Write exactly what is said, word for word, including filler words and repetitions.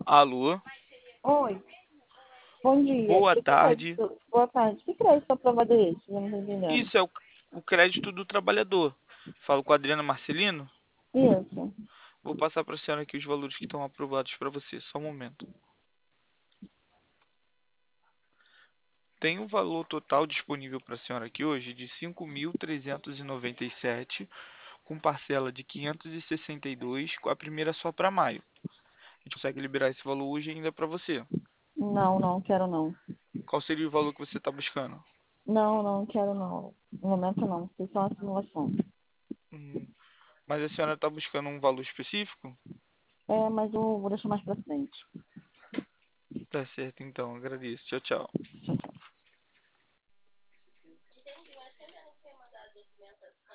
Alô, Oi, bom dia. boa Que tarde. crédito? Boa tarde. Que crédito aprovado é esse? Eu não tô entendendo. Isso é o, o crédito do trabalhador. Falo com a Adriana Marcelino. Isso. Vou passar para a senhora aqui os valores que estão aprovados para você. Só um momento. Tem um valor total disponível para a senhora aqui hoje de cinco mil trezentos e noventa e sete, com parcela de quinhentos e sessenta e dois, com a primeira só para maio. A gente consegue liberar esse valor hoje ainda para você. Não, não quero não. Qual seria o valor que você está buscando? Não, não quero não. No momento não. Isso é uma simulação. Hum, mas a senhora está buscando um valor específico? É, mas eu vou deixar mais pra frente. Tá certo, então. Agradeço. Tchau, tchau. Tchau, tchau.